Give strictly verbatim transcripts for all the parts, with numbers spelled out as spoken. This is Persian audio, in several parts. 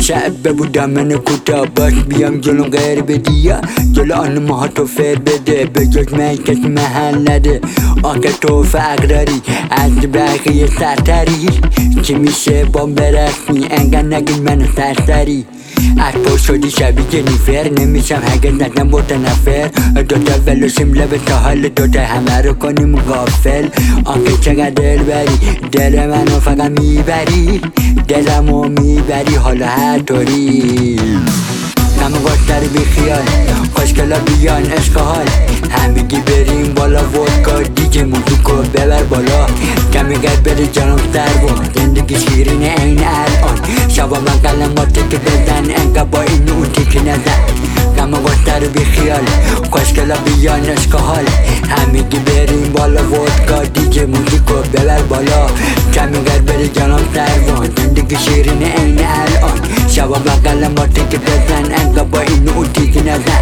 شعب بودم من کوتا باش بیام جلو غیر بدیا جلو آن ماهاتو فر بده به جز من کسی محل نده آنکه تو فقراری از بقیه سرتری چی میشه با برسمی انگه نگید منو سرسری از تو شدی شبیه جنیفر نمیشم هرگز نزن با نفر دوتا ولوشیم لب تا حال دوتا همه رو کنیم غافل آنکه چقدر دل بری دل منو فقط میبری دلمو میبری حالا هر طوری همه گفتر بی خیال خوشگلا بیان عشق حال همگی بریم بالا ودکا دیگه موزیکو ببر بالا کمی گرد بری جانم سر بود زندگی شیرین این الان شبا من کلماتی که بزن انگه با این اون تیکی نزن همه گفتر بی خیال خوشگلا بیان عشق حال همگی بریم بالا ودکا دیگه موزیکو ببر بالا کمی گرد بری جانم سر بود زندگی شیرین این الان شبا من کلماتی که بزن انگه با این اون تیکی نزن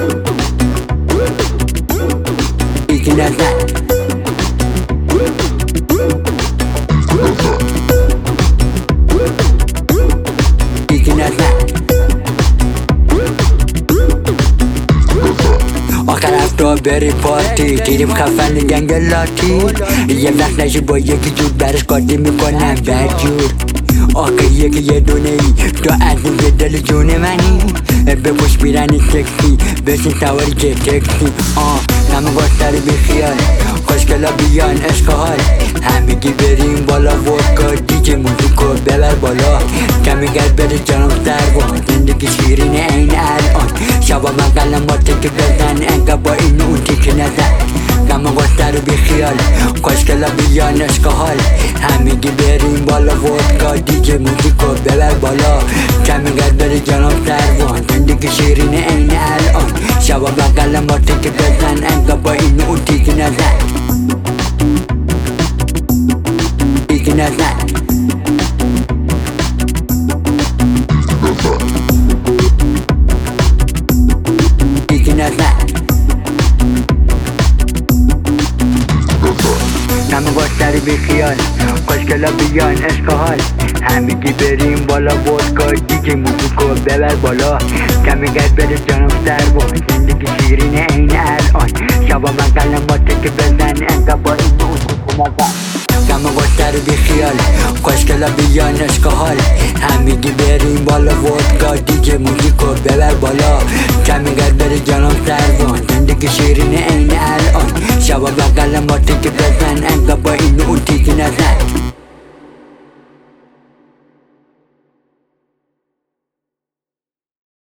تیکی نزن تیکی نزن آخر هفته بری پارتی دیدیم خفن گنگ لاتی یه وقت نشی با یکی جود برش قاطی میکنم بدجور آخه یکی یه دونه ای تو از یه دل جون منی بپوش بیرنی سکسی بشین سواری که تکسی آه همه گفتر بی خیال خوشگلا بیان عشق حال همگی بریم بالا ودکا دیگه موزیکو ببر بالا کمی گرد بری جانم سر بود زندگی شیرین این الان شبا من کلماتی که بزن انگه با این اون تیکی نزن همه گفتر بی خیال خوشگلا بیان عشق حال همگی بریم بالا ودکا دیگه موزیکو ببر بالا کمی گرد بری جانم سر بود زندگی شیرین این الان شبا من کلماتی که بزن انگه با این اون تیکی نزن تیکی نزن تیکی نزن همه گفتر بی خیال خوشگلا بیان عشق حال همگی بریم بالا ودکا دیگه موزیکو ببر بالا کمی گرد بره جانم سر بود زندگی شیرین این الان شبا من کلماتی که بزن انگه با این اون تیکی نزن همه گفتر بی خیال خوشگلا بیان عشق حال همگی بریم بالا ودکا دیگه موزیکو ببر بالا کمی گرد بره جانم سر بود زندگی شیرین این الان شبا من کلماتی که بزن